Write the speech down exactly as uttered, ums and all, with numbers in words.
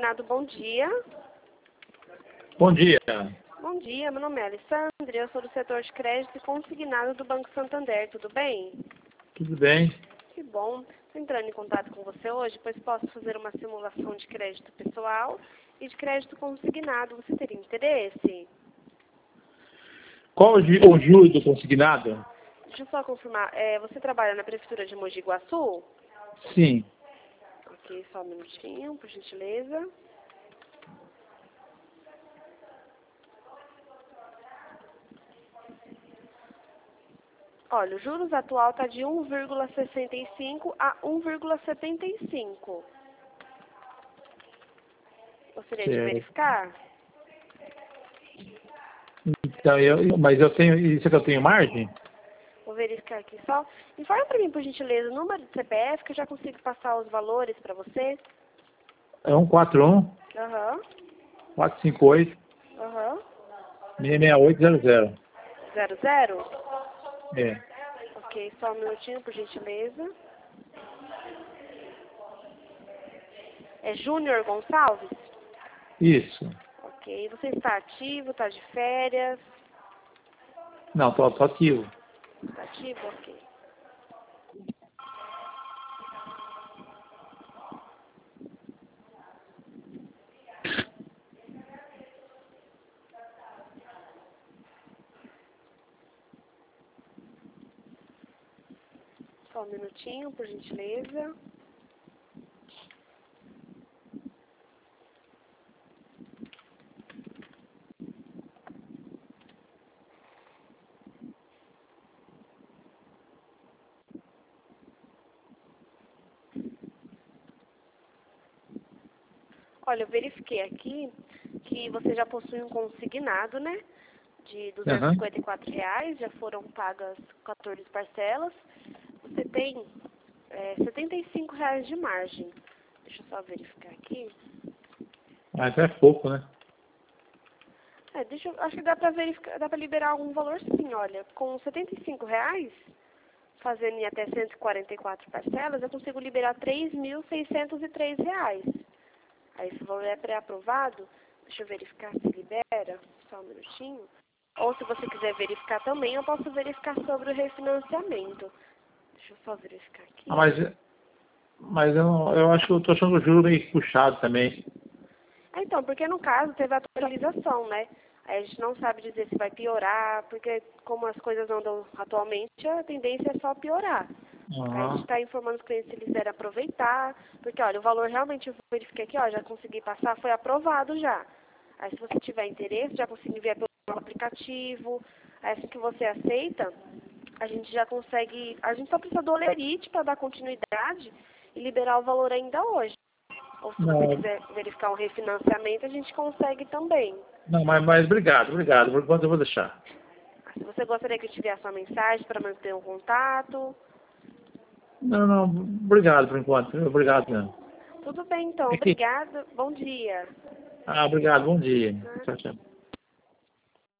Consignado, bom dia. Bom dia. Bom dia, meu nome é Alessandra, eu sou do setor de crédito e consignado do Banco Santander, tudo bem? Tudo bem? Que bom. Estou entrando em contato com você hoje, pois posso fazer uma simulação de crédito pessoal e de crédito consignado. Você teria interesse? Qual o ju- o juro do consignado? Deixa eu só confirmar, é, você trabalha na Prefeitura de Mogi Guaçu? Sim. Ok, só um minutinho, por gentileza. Olha, o juros atual está de um vírgula sessenta e cinco a um vírgula setenta e cinco. Gostaria de Certo. verificar? Então, eu, mas eu tenho, isso que eu tenho margem? Vou verificar aqui só. Informa para mim, por gentileza, o número de C P F, que eu já consigo passar os valores para você. É um quatro um, Aham, quatro cinco oito, aham. seis seis oito zero zero. Zero, zero? É. Ok, só um minutinho, por gentileza. É Júnior Gonçalves? Isso. Ok, você está ativo, está de férias? Não, tô, tô ativo. Está ativo? Ok. Só um minutinho, por gentileza. Olha, eu verifiquei aqui que você já possui um consignado, né? De duzentos e Aham. cinquenta e quatro reais, já foram pagas quatorze parcelas. Você tem é, setenta e cinco reais de margem. Deixa eu só verificar aqui. Mas é pouco, né? É, deixa eu, acho que dá para verificar, dá para liberar algum valor sim, olha. Com setenta e cinco reais, fazendo em até cento e quarenta e quatro parcelas, eu consigo liberar três mil seiscentos e três reais. Aí esse valor é pré-aprovado. Deixa eu verificar se libera. Só um minutinho. Ou se você quiser verificar também, eu posso verificar sobre o refinanciamento. Deixa eu só verificar Ah, aqui. mas, mas eu, não- eu acho que eu tô achando o juro meio puxado também. Ah, então, porque no caso teve atualização, né? Aí a gente não sabe dizer se vai piorar, porque como as coisas andam atualmente, a tendência é só piorar. Aí a gente Aham. está informando os clientes se eles quiserem aproveitar, porque olha, o valor realmente eu verifiquei aqui, ó, já consegui passar, foi aprovado já. Aí se você tiver interesse, já consegui enviar pelo aplicativo. Aí assim que você aceita, a gente já consegue, a gente só precisa do olerite para dar continuidade e liberar o valor ainda hoje. Ou se você Não, quiser verificar um refinanciamento, a gente consegue também. não mas, mas obrigado, obrigado. Por enquanto eu vou deixar. Se você gostaria que eu te enviasse uma mensagem para manter um contato, Não, não, obrigado por enquanto. Obrigado mesmo. tudo bem então. É que, Obrigada. Bom dia. ah, obrigado, bom dia. Tá? Tchau, tchau.